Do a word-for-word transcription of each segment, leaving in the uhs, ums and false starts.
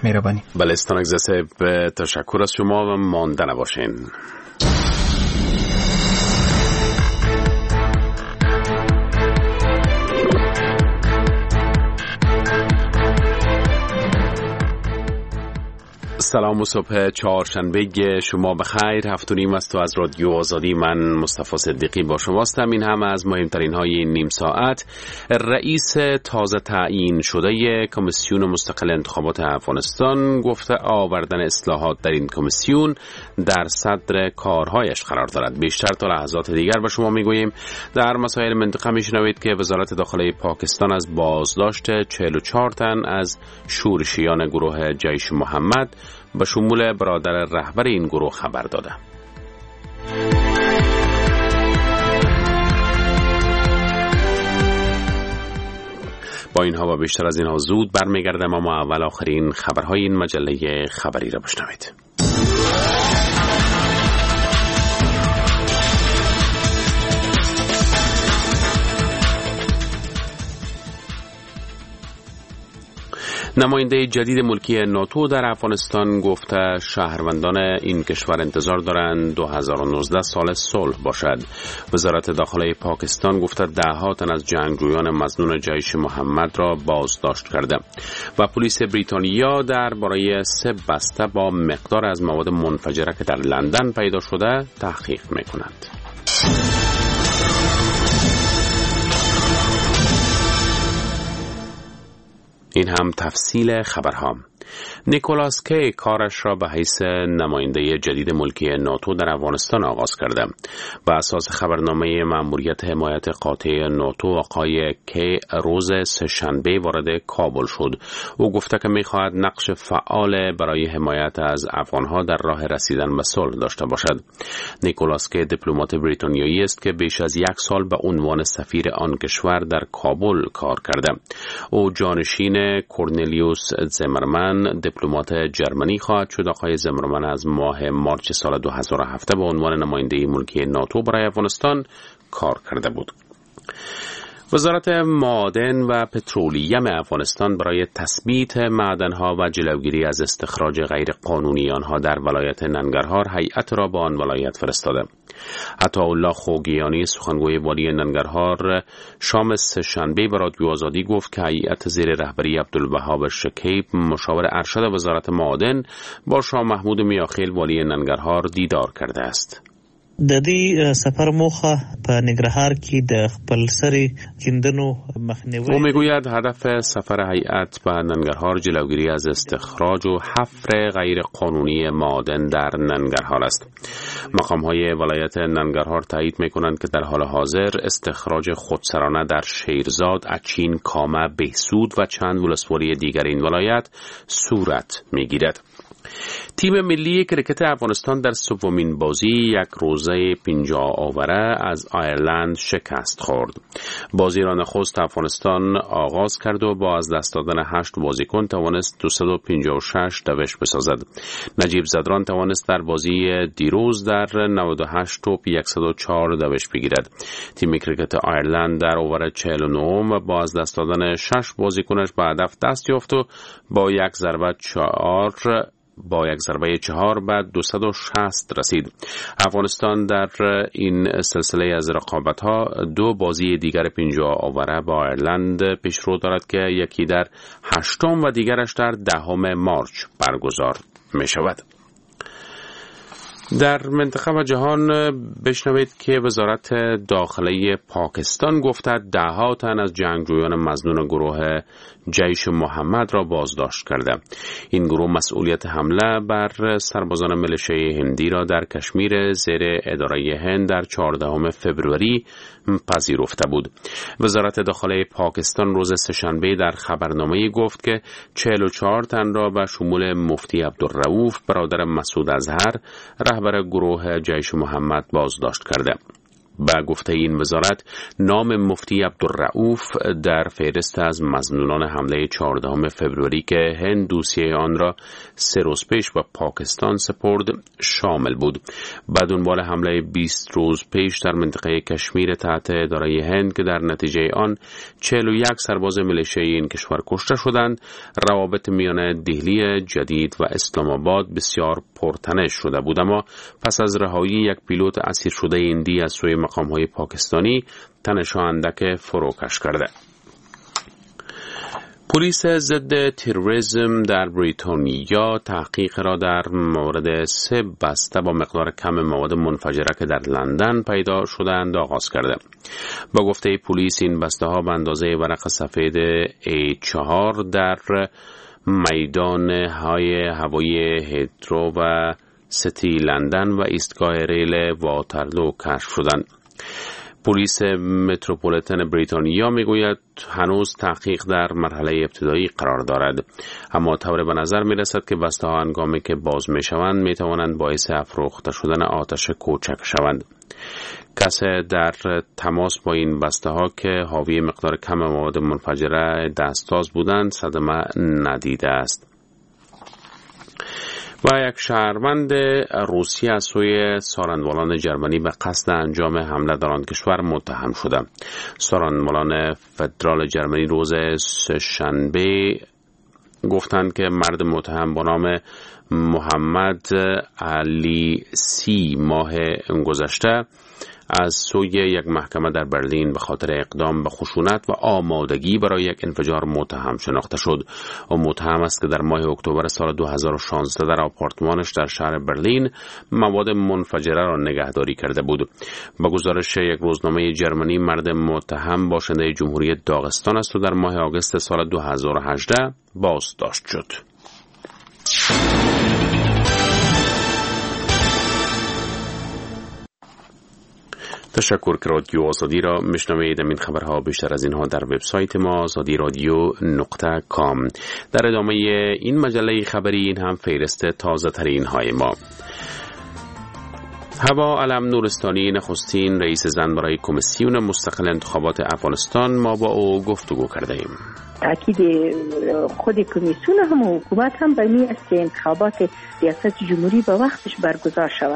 مهربانی. بله استانگزه صاحب، تشکر از شما و مانده نباشین. سلام و صبح چهارشنبه شما بخیر. هفت و نیم است و از رادیو آزادی من مصطفی صدیقی با شماستم. این هم از مهمترین های این نیم ساعت. رئیس تازه تعیین شده کمیسیون مستقل انتخابات افغانستان گفته آوردن اصلاحات در این کمیسیون در صدر کارهایش قرار دارد. بیشتر تا لحظات دیگر به شما میگوییم. در مسائل منطقه میشنوید که وزارت داخلی پاکستان از بازداشت چهل و چهار تن از شورشیان گروه جیش محمد به شمول برادر رهبر این گروه خبر داده. با اینها و بیشتر از اینها زود برمیگردم، اما اول آخرین خبرهای این مجله خبری را بشنوید. نماینده جدید ملکی ناتو در افغانستان گفته شهروندان این کشور انتظار دارند دو هزار و نوزده سال صلح باشد. وزارت داخلی پاکستان گفته ده ها تن از جنگجویان مظنون جیش محمد را بازداشت کرده و پلیس بریتانیا درباره سه بسته با مقدار از مواد منفجره که در لندن پیدا شده تحقیق می‌کند. این هم تفصیل خبرها. نیکولاس کی کارش را به حیث نماینده جدید ملکی ناتو در افغانستان آغاز کرده. بر اساس خبرنامه مأموریت حمایت قاطع ناتو، آقای کی روز سه‌شنبه وارد کابل شد. او گفته که می‌خواهد نقش فعال برای حمایت از افغان‌ها در راه رسیدن به صلح داشته باشد. نیکولاس کی دیپلمات بریتانیایی است که بیش از یک سال به عنوان سفیر آن کشور در کابل کار کرده. او جانشین کورنلیوس زمرمن دیپلمات جرمنی خواهد شد. آقای زمرمن از ماه مارچ سال دو هزار و هفت به عنوان نماینده ملکی ناتو برای افغانستان کار کرده بود. وزارت معادن و پترولیم افغانستان برای تثبیت معدن‌ها و جلوگیری از استخراج غیر قانونی آنها در ولایت ننگرهار هیئت را به آن ولایت فرستاده. عطاالله خوگیانی سخنگوی والی ننگرهار شام سه‌شنبه به رادیو آزادی گفت که هیئت زیر رهبری عبدالوهاب شکیب مشاور ارشد وزارت معادن با شاه محمود میاخیل والی ننگرهار دیدار کرده است. د دې سفر موخه په ننګرهار کې د خپل سری کیندنو مخنیوی. او میگوید هدف سفر هیئت به ننگرهار جلوگیری از استخراج و حفر غیر قانونی معادن در ننگرهار است. مقام‌های ولایت ننگرهار تایید می‌کنند که در حال حاضر استخراج خودسرانه در شیرزاد، اچین، کامه، بهسود و چند ولسوالی دیگر این ولایت صورت می‌گیرد. تیم ملی کرکت افغانستان در سومین بازی یک روزه پنجاه آوره از آیرلند شکست خورد. بازی را نخست افغانستان آغاز کرد و با از دست دادن هشت بازیکن توانست دویست و پنجاه و شش دوش بسازد. نجیب زدران توانست در بازی دیروز در نود و هشت توپ صد و چهار دوش بگیرد. تیم کرکت آیرلند در اوور چهل و نه و با از دست دادن شش بازیکنش به هدف دست یافت و با یک ضربه چهار با یک ضربه چهار بعد دویست و شصت رسید. افغانستان در این سلسله از رقابت‌ها دو بازی دیگر پنجاه آوره با ایرلند پیشرو دارد که یکی در هشتم و دیگرش در دهم مارچ برگزار می شود. در منطقه و جهان بشنوید که وزارت داخلی پاکستان گفته ده ها تن از جنگجویان مظنون گروه جیش محمد را بازداشت کرده. این گروه مسئولیت حمله بر سربازان ملیشه هندی را در کشمیر زیر اداره هند در چهاردهم فوریه پذیرفته بود. وزارت داخلی پاکستان روز سه‌شنبه در خبرنامه‌ای گفت که چهل و چهار تن را به شمول مفتی عبدالرؤوف برادر مسعود اظهر رهبر گروه جیش محمد بازداشت کرده. با گفته این وزارت نام مفتی عبدالرؤوف در فهرست از مظنونان حمله چهاردهم فوریه که هند دوسیه آن را سه روز پیش به پاکستان سپرد شامل بود. بعد دنبال حمله بیست روز پیش در منطقه کشمیر تحت اداره هند که در نتیجه آن چهل و یک سرباز ملیشیای این کشور کشته شدند، روابط میان دهلی جدید و اسلام آباد بسیار پرتنش شده بود. اما پس از رهایی یک پیلوت اسیر شده هندی از سوی مقام‌های پاکستانی تنش اندک فروکش کرده. پلیس ضد تروریسم در بریتانیا تحقیق را در مورد سه بسته با مقدار کم مواد منفجره که در لندن پیدا شدند آغاز کرده. با گفته پلیس این بسته ها به اندازه ورق سفید ای چهار در میدان های هوایی هیترو و سیتی لندن و ایستگاه ریل واترلو کشف شدند. پلیس متروپولیتن بریتانیا میگوید هنوز تحقیق در مرحله ابتدایی قرار دارد، اما طور به نظر می رسد که بسته ها هنگامی که باز می شوند می توانند باعث افروخته شدن آتش کوچک شوند. کسی در تماس با این بسته ها که حاوی مقدار کم مواد منفجره دستاز بودند صدمه ندیده است. و یک شهروند روسیه از سوی سارنوالان جرمنی به قصد انجام حمله در آن کشور متهم شده. سارنوالان فدرال جرمنی روز سه‌شنبه گفتند که مرد متهم با نام محمد علی سی ماه گذشته از سوی یک محکمه در برلین به خاطر اقدام به خشونت و آمادگی برای یک انفجار متهم شناخته شد. او متهم است که در ماه اکتبر سال دو هزار و شانزده در آپارتمانش در شهر برلین مواد منفجره را نگهداری کرده بود. با گزارش یک روزنامه جرمنی مرد متهم باشنده جمهوری داغستان است و در ماه آگوست سال دو هزار و هجده بازداشت شد. تشکر که رادیو آزادی را میشنوید. این خبرها بیشتر از اینها در وبسایت ما آزادی رادیو نقطه کام. در ادامه این مجله خبری این هم فهرست تازه ترین های ما. حوا علم نورستانی نخستین رئیس زن برای کمیسیون مستقل انتخابات افغانستان ما با او گفتگو کرده ایم. تاکید خود کمیسیون هم و حکومت هم به این است که انتخابات ریاست جمهوری به وقتش برگزار شود.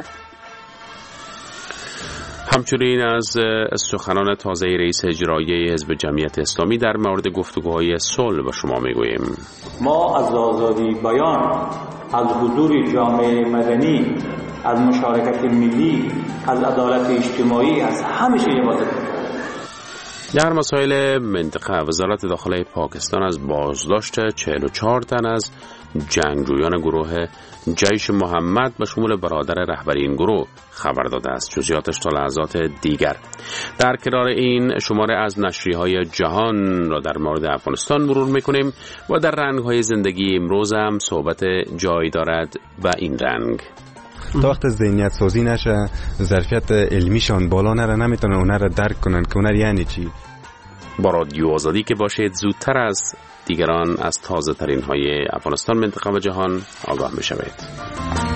همچنین از سخنان تازه رئیس اجرایی حزب جمعیت اسلامی در مورد گفتگوهای صلح به شما میگوییم. ما از آزادی بیان، از حضور جامعه مدنی، از مشارکت ملی، از عدالت اجتماعی، از همه چیز حفاظت می‌کنیم. در مسائل منطقه وزارت داخله پاکستان از بازداشت چهل و چهار تن از جنگجویان گروه جیش محمد به شمول برادر رهبری این گروه خبر داده است. جزئیاتش تا لحظات دیگر. در کنار این شماره از نشریه‌های جهان را در مورد افغانستان مرور می‌کنیم و در رنگ‌های زندگی امروز هم صحبت جای دارد و این رنگ تا وقت ذهنیت سازی نشه، ظرفیت علمیشان بالا نره، نمیتونه اونها را درک کنن که اونها یعنی چی. با رادیو آزادی که باشید زودتر از دیگران از تازه ترین های افغانستان، منطقه و جهان آگاه می شوید.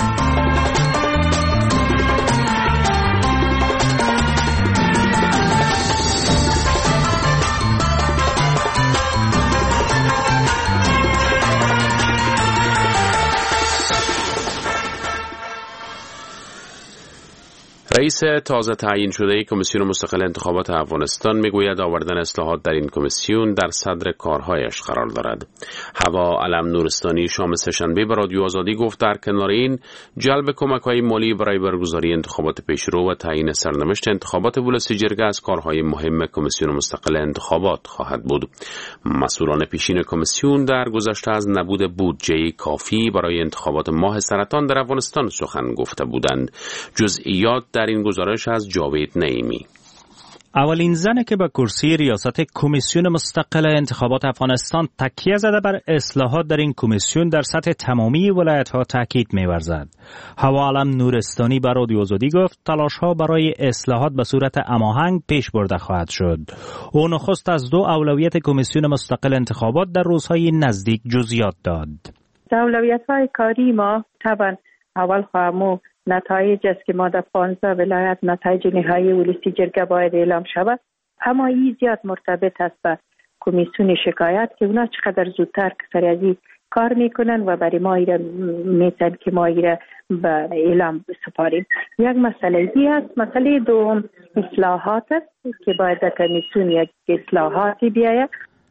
رئیس تازه تعیین شده کمیسیون مستقل انتخابات افغانستان میگوید آوردن اصلاحات در این کمیسیون در صدر کارهایش قرار دارد. حوا علم نورستانی شام سه‌شنبه به رادیو آزادی گفت در کنار این جلب کمک‌های مالی برای برگزاری انتخابات پیشرو و تعیین سرنوشت انتخابات ولسی جرگه از کارهای مهم کمیسیون مستقل انتخابات خواهد بود. مسئولان پیشین کمیسیون در گذشته از نبود بودجه کافی برای انتخابات ماه سرطان در افغانستان سخن گفته بودند. جزئیات در این گزارش از جاوید نعیمی. اولین زنی که به کرسی ریاست کمیسیون مستقل انتخابات افغانستان تکیه زده بر اصلاحات در این کمیسیون در سطح تمامی ولایت‌ها تاکید می‌ورزد. حوا علم نورستانی به رادیو آزادی گفت تلاش‌ها برای اصلاحات به صورت هماهنگ پیش برده خواهد شد. او نخست از دو اولویت کمیسیون مستقل انتخابات در روزهای نزدیک جزئیات داد. اولویت‌های کاری ما طبعا اول خواهمو نتایج است که ما در پانزده ولایت نتایج نهایی ولسی جرگه باید اعلام شود، اما این زیاد مرتبط است به کمیسیون شکایت که اونا چقدر زودتر سریعی کار میکنن و برای ما ایره میتن که ما ایره به اعلام سپاریم. یک مسئله دی است. مسئله دوم اصلاحات است که باید در کمیسیون یک اصلاحاتی بیاید.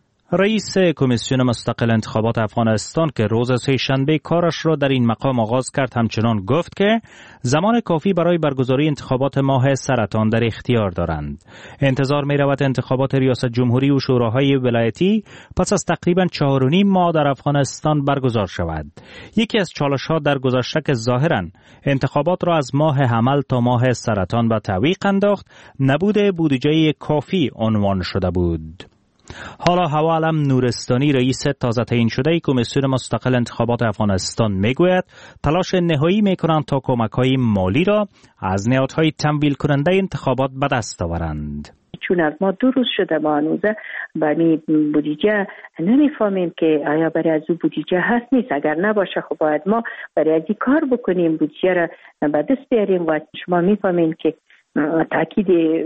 رئیس کمیسیون مستقل انتخابات افغانستان که روز سه‌شنبه کارش را در این مقام آغاز کرد همچنان گفت که زمان کافی برای برگزاری انتخابات ماه سرطان در اختیار دارند. انتظار می رود انتخابات ریاست جمهوری و شوراهای ولایتی پس از تقریباً چهار و نیم ماه در افغانستان برگزار شود. یکی از چالش‌ها در گذشته که ظاهراً انتخابات را از ماه حمل تا ماه سرطان به تعویق انداخت، نبود بودجه کافی عنوان شده بود. حالا هوا علم نورستانی رئیس تازه تعیین شده کمیسیون مستقل انتخابات افغانستان میگوید تلاش نهایی میکنند تا کمک‌های مالی را از نهادهای تمویل کننده انتخابات به دست آورند. چون از ما دو روز شده ما هنوزه بانی بودجه نمیفهمیم که آیا برای از او بودجه هست نیست. اگر نباشه خب باید ما برای از این کار بکنیم، بودجه را به دست بیاریم و شما میفهمیم که تاکید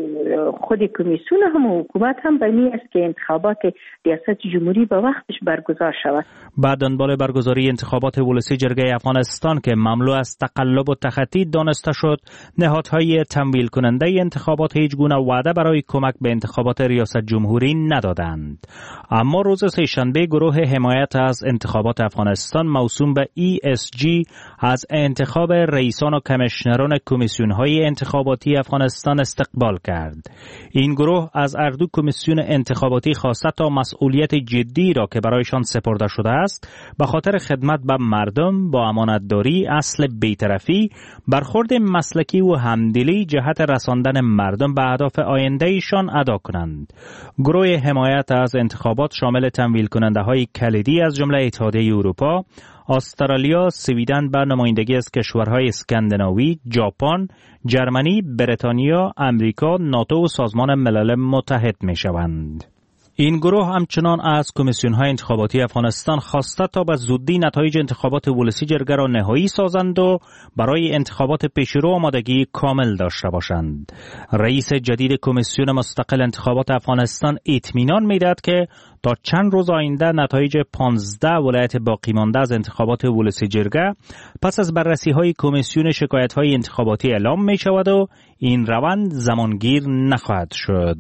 خود کمیسیون هم و حکومت هم به این است که انتخابات ریاست جمهوری به وقتش برگزار شود. بعد دنبال برگزاری انتخابات ولسی جرگه افغانستان که مملو از تقلب و تخطی دانسته شد، نهادهای تمویل کننده انتخابات هیچ گونه وعده برای کمک به انتخابات ریاست جمهوری ندادند. اما روز سه‌شنبه گروه حمایت از انتخابات افغانستان موسوم به ای اس جی از انتخاب رئیسان و کمیشنران کمیسیون‌های انتخاباتی افغانستان استقبال کرد. این گروه از اردو کمیسیون انتخاباتی خواسته تا مسئولیت جدی را که برایشان سپرده شده است به خاطر خدمت به مردم با امانتداری، اصل بی‌طرفی، برخورد مسلکی و همدلی جهت رساندن مردم به اهداف آینده ایشان ادا کنند. گروه حمایت از انتخابات شامل تمویل کننده های کلیدی از جمله اتحادیه اروپا، استرالیا، سویدن به نمایندگی از کشورهای اسکاندیناوی، ژاپن، جرمنی، بریتانیا، امریکا، ناتو و سازمان ملل متحد می شوند. این گروه همچنان از کمیسیون‌های انتخاباتی افغانستان خواسته تا به زودی نتایج انتخابات ولسی جرگه را نهایی سازند و برای انتخابات پیشرو آمادگی کامل داشته باشند. رئیس جدید کمیسیون مستقل انتخابات افغانستان اطمینان می‌دهد که تا چند روز آینده نتایج پانزده ولایت باقی مانده از انتخابات ولسی جرگه پس از بررسی‌های کمیسیون شکایت‌های انتخاباتی اعلام می‌شود و این روند زمانگیر نخواهد شد.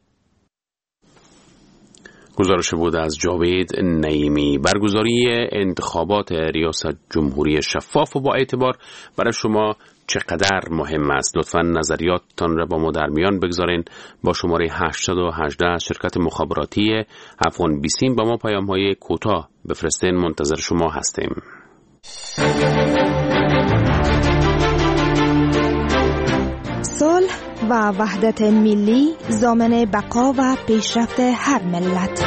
گزارش بود از جاوید نعیمی. برگزاری انتخابات ریاست جمهوری شفاف و با اعتبار برای شما چقدر مهم است؟ لطفاً نظریاتتان را با ما در میان بگذارین. با شماره هشتصد و هجده از شرکت مخابراتی افغان بیسیم با ما پیام‌های کوتاه بفرستین. منتظر شما هستیم. صلح و وحدت ملی ضامن بقا و پیشرفت هر ملت.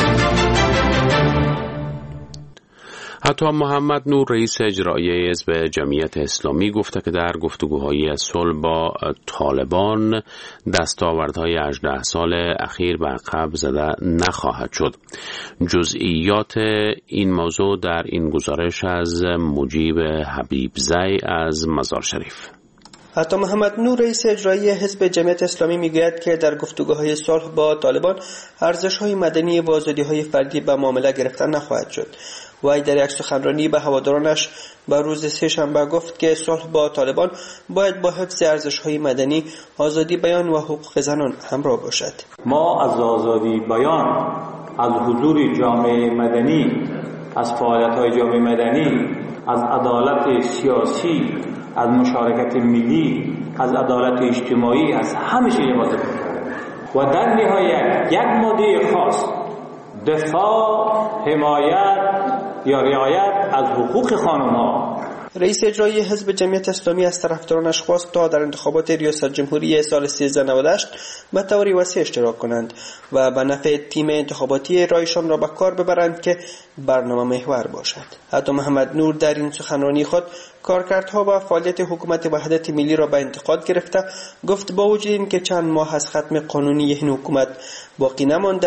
حتی محمد نور رئیس اجرایی حزب جمعیت اسلامی گفته که در گفتگوهای صلح با طالبان دستاوردهای هجده سال اخیر به عقب زده نخواهد شد. جزئیات این موضوع در این گزارش از مجیب حبیبزی از مزار شریف. حتی محمد نور رئیس اجرایی حزب جمعیت اسلامی میگوید که در گفتگوهای صلح با طالبان ارزش‌های مدنی و آزادی‌های فردی به معامله گرفتن نخواهد شد. وی در یک سخنرانی به هوادارانش به روز سه‌شنبه گفت که صلح با طالبان باید با حفظ ارزش‌های مدنی، آزادی بیان و حقوق زنان همراه باشد. ما از آزادی بیان، از حضور جامعه مدنی، از فعالیت‌های جامعه مدنی، از عدالت سیاسی، از مشارکت ملی، از عدالت اجتماعی، از همه چیز مواظب و در نهایت یک ماده خاص دفاع، حمایت یا رعایت از حقوق خانم‌ها. رئیس اجرایی حزب جمعیت اسلامی از طرفدارانش خواست تا در انتخابات ریاست جمهوری سال سیزده نود و هشت به طور وسیع اشتراک کنند و به نفع تیم انتخاباتی رایشان را به کار ببرند که برنامه محور باشد. حتی محمد نور در این سخنرانی خود کارکردها و فعالیت حکومت وحدت ملی را به انتقاد گرفته گفت با وجود اینکه چند ماه از ختم قانونی این حکومت باقی نمانده است،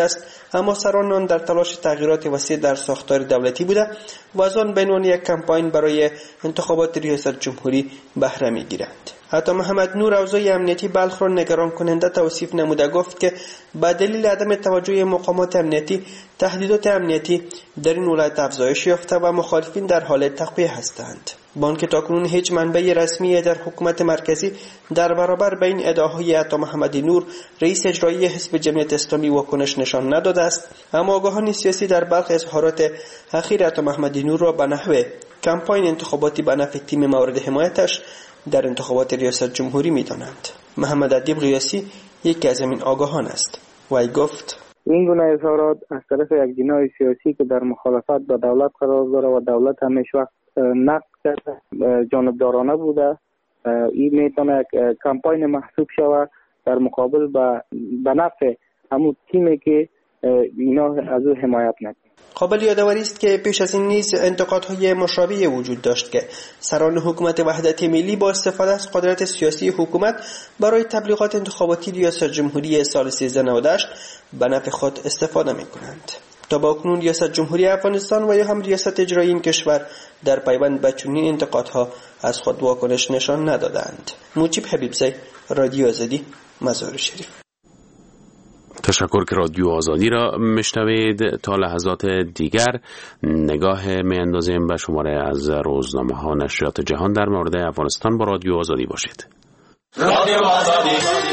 اما سران آن در تلاش تغییرات وسیع در ساختار دولتی بوده و از آن به عنوان یک کمپاین برای انتخابات ریاست جمهوری بهره می‌گیرند. حتی محمد نور اوضاع امنیتی بلخ را نگران کننده توصیف نموده گفت که به دلیل عدم توجه مقامات امنیتی تهدیدات امنیتی در این ولایت افزایش یافته و مخالفین در حال تقویه هستند. با آنکه تاکنون هیچ منبع رسمی در حکومت مرکزی در برابر به این ادعاهای عطا محمد نور رئیس اجرایی حزب جمعیت اسلامی واکنش نشان نداده است، اما آگاهان سیاسی در بلخ اظهارات اخیر عطا محمد نور را به نحو کمپاین انتخاباتی به نفع تیم مورد حمایتش در انتخابات ریاست جمهوری می‌دانند. محمد ادیب غیاسی یکی از این آگاهان است. وی گفت این گونه اظهارات از طرف یک جناح سیاسی که در مخالفت با دولت قرار داره و دولت همیشه وقت نقد کرده جانبدارانه بوده، این میتونه یک کمپاین محسوب شود در مقابل به نفع همون تیمی که اینا از او حمایت نکنه. قابل یادآوری است که پیش از این نیز انتقادهای مشابهی وجود داشت که سران حکومت وحدت ملی با استفاده از قدرت سیاسی حکومت برای تبلیغات انتخاباتی ریاست جمهوری سال سیزده نود و هشت به نفع خود استفاده می‌کنند. تا با کنون ریاست جمهوری افغانستان و یا هم ریاست اجرایی این کشور در پیوند به چنین انتقادها از خود واکنش نشان ندادند. مجیب حبیبزی، رادیو آزادی، مزار شریف. تشکر که رادیو آزادی را میشنوید. تا لحظات دیگر نگاه میاندازیم به شماره از روزنامه ها نشریات جهان در مورد افغانستان. با رادیو آزادی باشید. رادیو آزادی.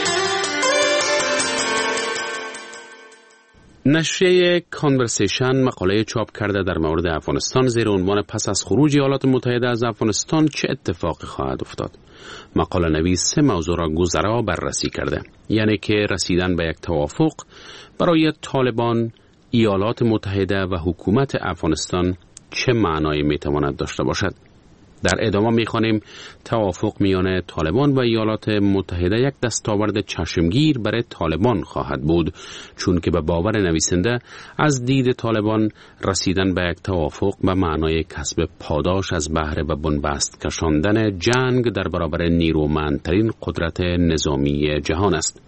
نشریه کانورسیشن مقاله چاپ کرده در مورد افغانستان زیر عنوان پس از خروج ایالات متحده از افغانستان چه اتفاقی خواهد افتاد. مقاله نویس سه موضوع را گذرا بررسی کرده، یعنی که رسیدن به یک توافق برای طالبان، ایالات متحده و حکومت افغانستان چه معنایی میتواند داشته باشد. در ادامه میخوانیم توافق میان طالبان و ایالات متحده یک دستاورد چشمگیر برای طالبان خواهد بود، چون که به باور نویسنده از دید طالبان رسیدن به یک توافق به معنای کسب پاداش از بهره و بنبست کشاندن جنگ در برابر نیرومندترین قدرت نظامی جهان است.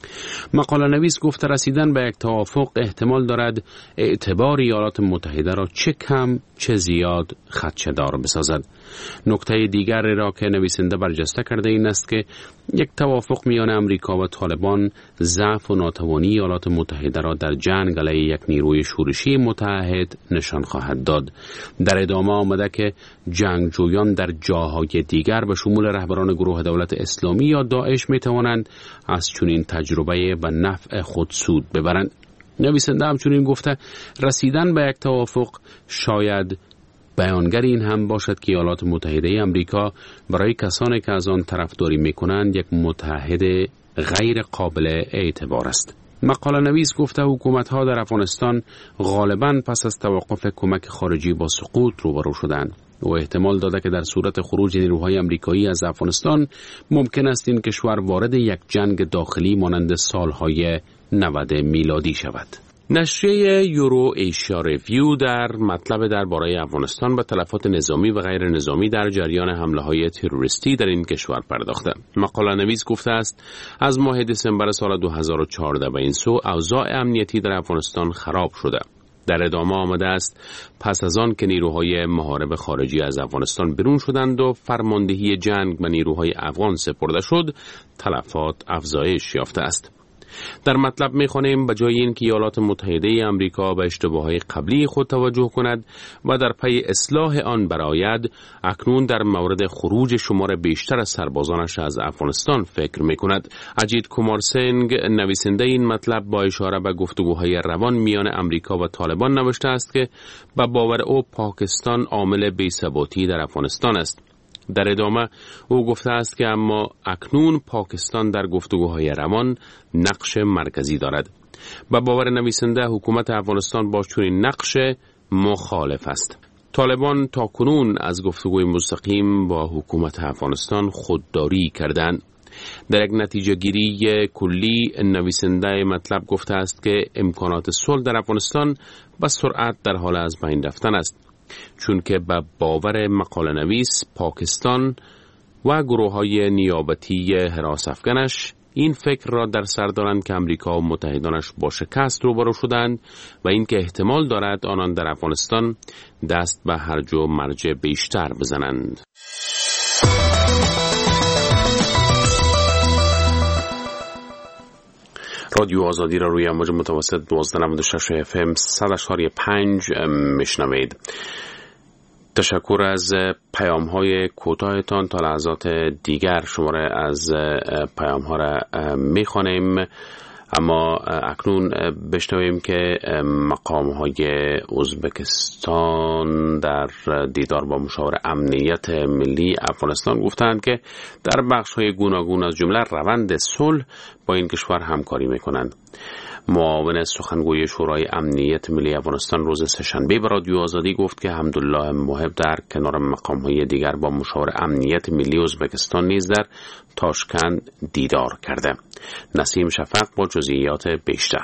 مقاله نویس گفته رسیدن به یک توافق احتمال دارد اعتبار ایالات متحده را چه کم چه زیاد خدشه‌دار بسازد. نکته دیگری را که نویسنده برجسته کرده این است که یک توافق میان امریکا و طالبان ضعف و ناتوانی ایالات متحده را در جنگ علیه یک نیروی شورشی متحد نشان خواهد داد. در ادامه آمده که جنگجویان در جاهای دیگر به شمول رهبران گروه دولت اسلامی یا داعش می توانند از چنین تجربه و نفع خود سود ببرند. نویسنده همچنین گفته رسیدن به یک توافق شاید بیانگر این هم باشد که ایالات متحده امریکا برای کسانی که از آن طرفداری می‌کنند یک متحد غیر قابل اعتبار است. مقاله نویس گفته حکومت‌ها در افغانستان غالباً پس از توقف کمک خارجی با سقوط روبرو شدند و احتمال داده که در صورت خروج نیروهای امریکایی از افغانستان ممکن است این کشور وارد یک جنگ داخلی مانند سالهای نود میلادی شود. نشریه یورو ایشیا ریویو در مطلب درباره افغانستان به تلفات نظامی و غیر نظامی در جریان حمله‌های تروریستی در این کشور پرداخته. مقاله نویس گفته است از ماه دسامبر سال دو هزار و چهارده به این سو اوضاع امنیتی در افغانستان خراب شده. در ادامه آمده است پس از آن که نیروهای محارب خارجی از افغانستان بیرون شدند و فرماندهی جنگ به نیروهای افغان سپرده شد، تلفات افزایش یافته است. در مطلب می‌خوانیم به جای اینکه ایالات متحده آمریکا به اشتباهات قبلی خود توجه کند و در پی اصلاح آن برآید، اکنون در مورد خروج شمار بیشتر از سربازانش از افغانستان فکر می‌کند. اجیت کومار سنگ نویسنده این مطلب با اشاره به گفتگوهای روان میان آمریکا و طالبان نوشته است که به باور او پاکستان عامل بی‌ثباتی در افغانستان است. در ادامه او گفته است که اما اکنون پاکستان در گفتگوهای روان نقش مرکزی دارد. به باور نویسنده حکومت افغانستان با چنین نقش مخالف است. طالبان تاکنون از گفتگوی مستقیم با حکومت افغانستان خودداری کردند. در یک نتیجه گیری کلی نویسنده مطلب گفته است که امکانات صلح در افغانستان با سرعت در حال از بین رفتن است، چون که به باور مقاله نویس پاکستان و گروه‌های نیابتی حراس افغانش این فکر را در سر دارند که امریکا و متحدانش با شکست روبرو شدند و اینکه احتمال دارد آنان در افغانستان دست به هرج و مرج بیشتر بزنند. رادیو آزادی را روی امواج متوسط دوازده و نود و شش اف ام صد و پنج میشنوید. تشکر از پیام های کوتاهتان. تا لحظات دیگر شماره از پیام ها را میخوانیم، اما اکنون بشنویم که مقام های ازبکستان در دیدار با مشاور امنیت ملی افغانستان گفتند که در بخش های گوناگون از جمله روند صلح با این کشور همکاری میکنند. معاون سخنگوی شورای امنیت ملی افغانستان روز سه‌شنبه به رادیو آزادی گفت که حمدالله محب در کنار مقام‌های دیگر با مشاور امنیت ملی ازبکستان نیز در تاشکند دیدار کرده. نسیم شفق با جزئیات بیشتر.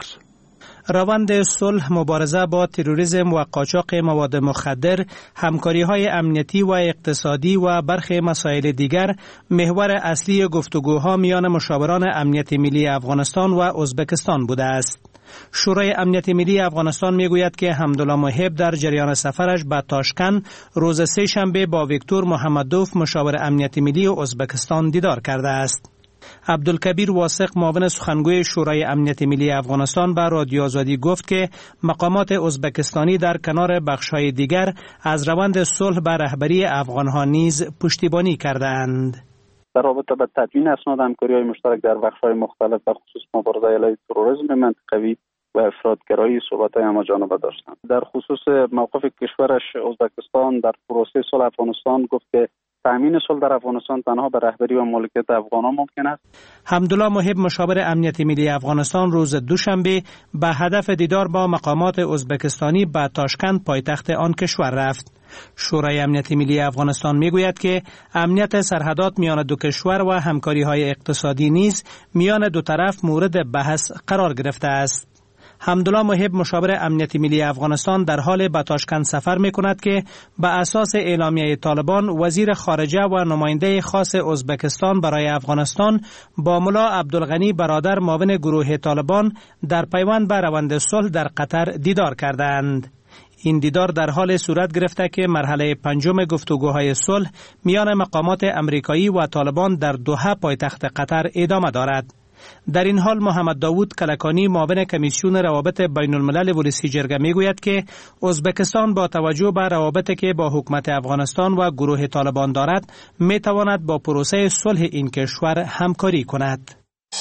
روند صلح، مبارزه با تروریسم و قاچاق مواد مخدر، همکاری‌های امنیتی و اقتصادی و برخی مسائل دیگر محور اصلی گفتگوها میان مشاوران امنیت ملی افغانستان و ازبکستان بوده است. شورای امنیت ملی افغانستان میگوید که حمدالله محب در جریان سفرش به تاشکند روز سه شنبه با ویکتور محمدوف مشاور امنیت ملی ازبکستان دیدار کرده است. عبدالکبیر واثق معاون سخنگوی شورای امنیت ملی افغانستان به رادیو آزادی گفت که مقامات ازبکستانی در کنار بخش‌های دیگر از روند صلح به رهبری افغان‌ها نیز پشتیبانی کردند. در رابطه با تدوین اسناد همکاری‌های مشترک در بخش‌های مختلف به خصوص مبارزه علیه تروریسم منطقوی و افراطگرایی صحبت‌های همه‌جانبه داشتند. در خصوص موقف کشورش ازبکستان در پروسه صلح افغانستان گفت که تامین صلح در افغانستان تنها به رهبری و مالکیت افغانان ممکن است. حمدالله محب مشاور امنیت ملی افغانستان روز دوشنبه به هدف دیدار با مقامات ازبکستانی به تاشکند پایتخت آن کشور رفت. شورای امنیت ملی افغانستان میگوید که امنیت سرحدات میان دو کشور و همکاری‌های اقتصادی نیز میان دو طرف مورد بحث قرار گرفته است. حمدالله محب مشاور امنیت ملی افغانستان در حال به تاشکند سفر می کند که به اساس اعلامیه طالبان وزیر خارجه و نماینده خاص ازبکستان برای افغانستان با ملا عبدالغنی برادر معاون گروه طالبان در پیوند به روند صلح در قطر دیدار کردند. این دیدار در حال صورت گرفته که مرحله پنجم گفتگوهای صلح میان مقامات امریکایی و طالبان در دوحه پایتخت قطر ادامه دارد. در این حال محمد داوود کلکانی معاون کمیسیون روابط بین الملل ولسی جرگه میگوید که ازبکستان با توجه به روابطی که با حکومت افغانستان و گروه طالبان دارد میتواند با پروسه صلح این کشور همکاری کند.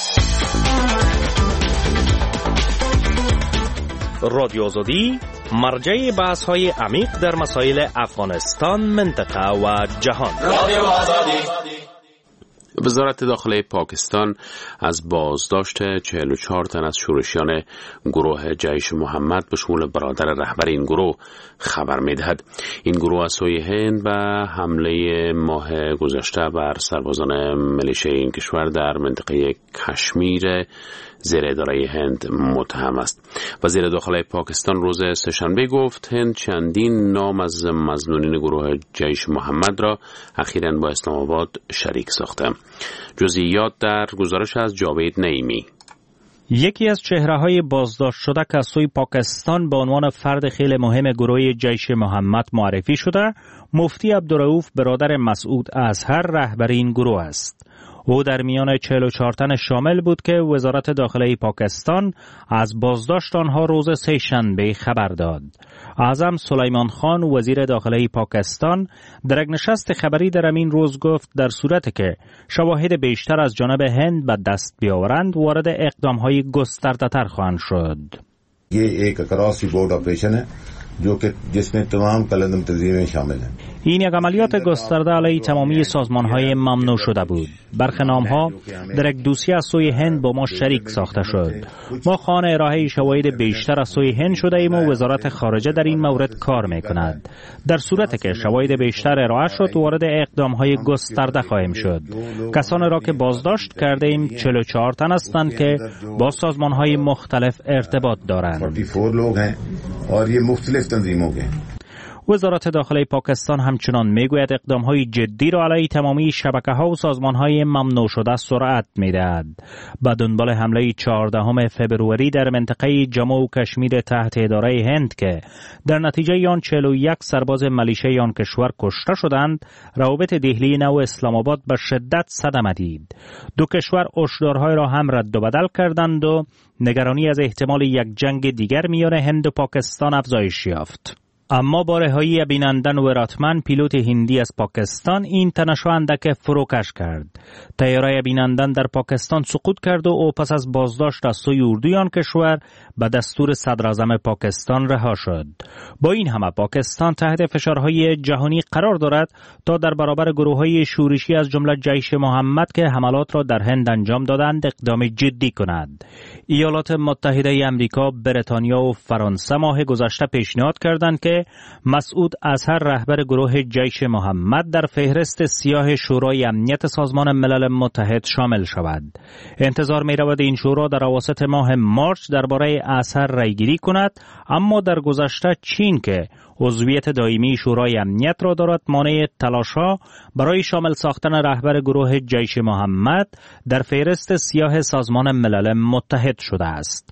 رادیو آزادی مرجع بحث های عمیق در مسائل افغانستان، منطقه و جهان. رادیو آزادی. وزارت داخله پاکستان از بازداشت چهل و چهار تن از شورشیان گروه جیش محمد به شمول برادر رهبر این گروه خبر می‌دهد. این گروه از سوی هند به حمله ماه گذشته بر سربازان ملیشه این کشور در منطقه کشمیر زیر اداره هند متهم است. وزیر داخله پاکستان روز سه‌شنبه گفت هند چندین نام از مظنونین گروه جیش محمد را اخیراً با اسلام آباد شریک ساخته. جزئیات در گزارش از جاوید نعیمی. یکی از چهره‌های بازداشت شده که از سوی پاکستان به عنوان فرد خیلی مهم گروه جیش محمد معرفی شده، مفتی عبدالرؤوف برادر مسعود اظهر رهبر این گروه است. او در میان چهل و چهار تن شامل بود که وزارت داخله پاکستان از بازداشت آنها روز سه شنبه خبر داد. اعظم سلیمان خان وزیر داخله پاکستان در یک نشست خبری در همین روز گفت در صورتی که شواهد بیشتر از جانب هند به دست بیاورند وارد اقدام‌های گسترده‌تر خواهند شد. ये एक cross board operation है जो कि जिसमें तमाम कलंदम तंजीमें शामिल हैं. این یک عملیات گسترده علیه تمامی سازمان‌های ممنوع شده بود. برخی نام‌ها در یک دوسیه از سوی هند با ما شریک ساخته شد. ما خواهان ارائه شواهد بیشتر از سوی هند شده ایم و وزارت خارجه در این مورد کار می‌کند. در صورتی که شواهد بیشتر ارائه شد وارد اقدام‌های گسترده خواهیم شد. کسانی را که بازداشت کرده ایم چهل و چهار تن هستند که با سازمان‌های مختلف ارتباط دارند. وزارت داخله پاکستان همچنان میگوید اقدام‌های جدی را علیه تمامی شبکه‌ها و سازمان‌های ممنوع شده سرعت می‌دهد. به دنبال حمله چهاردهم فوریه در منطقه جمو و کشمیر تحت اداره هند که در نتیجه آن چهل و یک سرباز ملیشه آن کشور کشته شدند، روابط دهلی نو اسلام آباد به شدت صدمه دید. دو کشور هشدارهای را هم رد و بدل کردند و نگرانی از احتمال یک جنگ دیگر میان هند و پاکستان افزایش یافت. اما با رهایی بینندن وراتمن، پیلوت هندی از پاکستان، این تنش را اندک فروکش کرد. طیاره بینندن در پاکستان سقوط کرد و او پس از بازداشت از سوی اردوی آن کشور به دستور صدراعظم پاکستان رها شد. با این همه پاکستان تحت فشارهای جهانی قرار دارد تا در برابر گروه‌های شورشی از جمله جیش محمد که حملات را در هند انجام دادند اقدام جدی کند. ایالات متحده آمریکا، بریتانیا و فرانسه ماه گذشته پیشنهاد کردند که مسعود اظهر رهبر گروه جیش محمد در فهرست سیاه شورای امنیت سازمان ملل متحد شامل شود. انتظار می رود این شورا در اواسط ماه مارچ درباره اظهر رأیگیری کند، اما در گذشته چین که عضویت دائمی شورای امنیت را دارد مانع تلاش‌ها برای شامل ساختن رهبر گروه جیش محمد در فهرست سیاه سازمان ملل متحد شده است.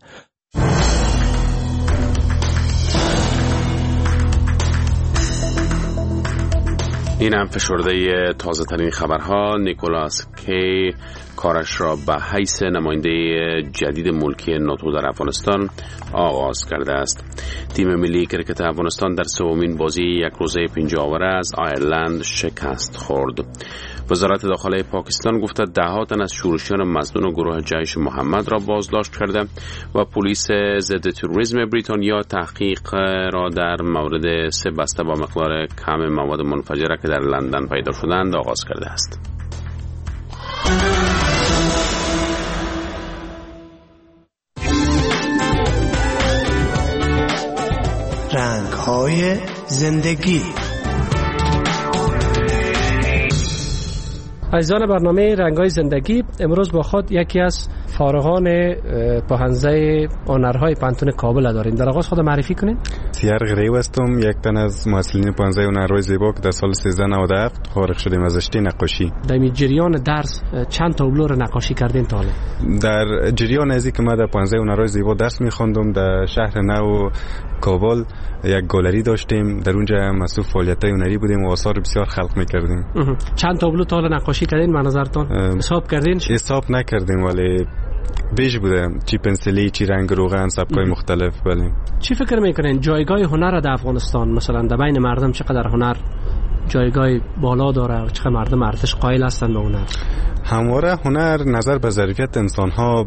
این هم فشرده تازه ترین خبرها. نیکولاس کی کارش را به حیث نماینده جدید ملکی ناتو در افغانستان آغاز کرده است. تیم ملی کرکت افغانستان در سومین بازی یک روزه پنجاه اوره از آیرلند شکست خورد. وزارت داخله پاکستان گفته ده ها تن از شورشیان مظنون گروه جیش محمد را بازداشت کرده و پلیس ضد تروریسم بریتانیا تحقیق را در مورد سه بسته با مقدار کم مواد منفجره که در لندن پیدا شدند آغاز کرده است. رنگ‌های زندگی. عزیزان برنامه رنگ‌های زندگی، امروز با خود یکی از فارغان پوهنځی هنرهای پانتون کابل داریم. در آغاز خود معرفی کنید. سیار غریب هستم، یک تن از محصلین پوهنځی هنرهای زیبا که در سال سیزده نود و هفت فارغ شدیم از رشته نقاشی. در جریان درس چند تابلو رو نقاشی کردین تا حالا؟ در جریان ازی که ما در پوهنځی هنرهای زیبا درس می‌خواندم در شهر نو کابل یک گالری داشتیم، در اونجا مسئول فعالیت‌های هنری بودیم و آثار بسیار خلق می‌کردیم. چند تابلو تا حالا نقاشی کردین به نظرتون؟ حساب کردین؟ حساب نکردیم ولی بیش بوده، چی پنسلی، چی رنگ روغن، سبکای مختلف. بله. چی فکر میکنین جایگاه هنر در افغانستان مثلا در بین مردم چقدر هنر جایگاه بالا داره و چقدر مردم ارزش قائل هستن به هنر؟ همواره هنر نظر به ظرفیت انسان ها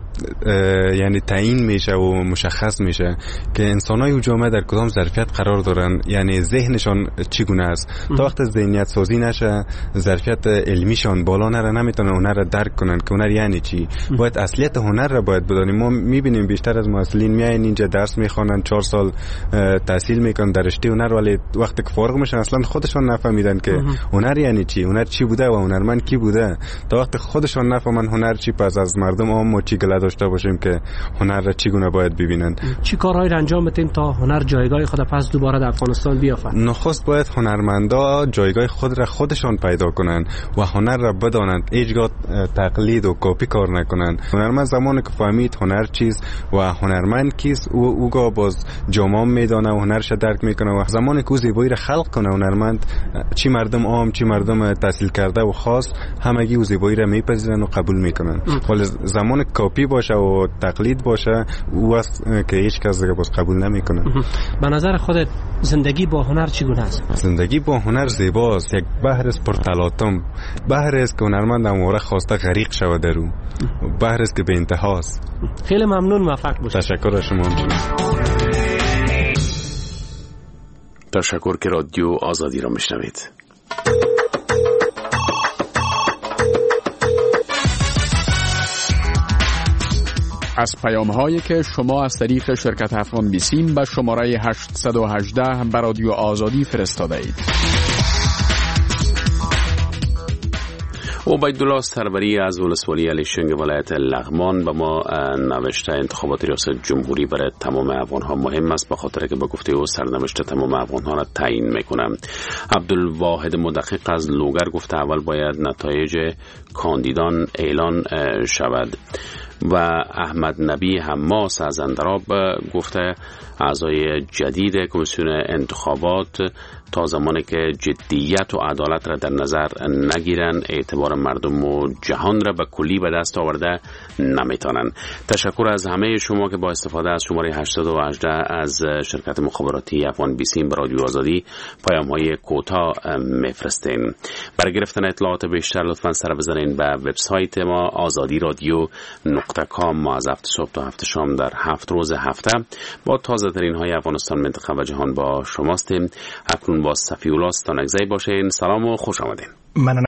یعنی تعیین میشه و مشخص میشه که انسان های جامعه در کدام ظرفیت قرار دارن، یعنی ذهنشان چگونه است. تا وقت ذهنیت سازی نشه، ظرفیت علمیشان بالا نره، نمیتونن هنر را درک کنن که هنر یعنی چی. باید اصلیت هنر را باید بدونیم. ما میبینیم بیشتر از محصلین میاین اینجا درس میخوانن، چهار سال تحصیل میکنن در رشته هنر، ولی وقتی که فارغ میشن اصلا خودشون نفهمیدن که هنر یعنی چی، هنر چی بوده و هنرمند کی بوده. تا وقتی خودشون نفهمن هنر چی، پس از مردم عام چی گله داشته باشیم که هنر را چگونه باید ببینن. چی کارهایی را انجام بدیم تا هنر جایگاه خود پس دوباره در افغانستان بیافت؟ نخست باید هنرمندا جایگاه خود را خودشان پیدا کنن و هنر را بدانند، هیچگاه تقلید و کپی کار نکنن. هنرمند زمانی که فهمید هنر چیست و هنرمند کیست، او اوگاه باز جامعه میدانه و هنرش درک میکنه و زمانی که او زیبایی را خلق کنه هنرمند، چی مردم عام چی مردم تحصیل کرده و خاص، همگی او زیبایی را میپذیرن و قبول میکنن. ولی زمان کپی باشه و تقلید باشه، او است که هیچ کس دیگه باز قبول نمیکنه. به نظر خودت زندگی با هنر چگونه است؟ زندگی با هنر زیباست، یک بحر است پر تلاطم، بحر است که هنرمند اموره خواسته غریق شود در او، بحر است که به انتهاست. خیلی ممنون، موفق باشید. تشکر از شما. تشکر که رادیو آزادی را میشنوید. از پیام‌هایی که شما از طریق شرکت افغان بیسیم به شماره هشت یک هشت به رادیو آزادی فرستاده اید. عبیدالله سروری از ولسوالی الیشنگ ولایت لغمان به ما نوشته انتخابات ریاست جمهوری برای تمام افغان‌ها مهم است، به خاطر که با گفته او سرنوشت تمام افغان‌ها را تعیین می‌کنه. عبدالواحد مدقق از لوگر گفته اول باید نتایج کاندیدان اعلان شود. و احمد نبی حماس از اندراب گفته اعضای جدید کمیسیون انتخابات تا زمانی که جدیت و عدالت را در نظر نگیرن اعتبار مردم و جهان را به کلی به دست آورده نمیتونن. تشکر از همه شما که با استفاده از شماره هشتصد و هجده از شرکت مخابراتی افغان بیسیم به رادیو آزادی پیام های کوتاه میفرستین. برای گرفتن اطلاعات بیشتر لطفا سر بزنین به وبسایت ما آزادی رادیو نقطه کام. ما از هفت صبح تا هفت شام در هفت روز هفته با تازه ترین های افغانستان، منطقه و جهان با شماستیم. اکنون با صفی الله ستانکزی باشین. سلام و خوش آمدین.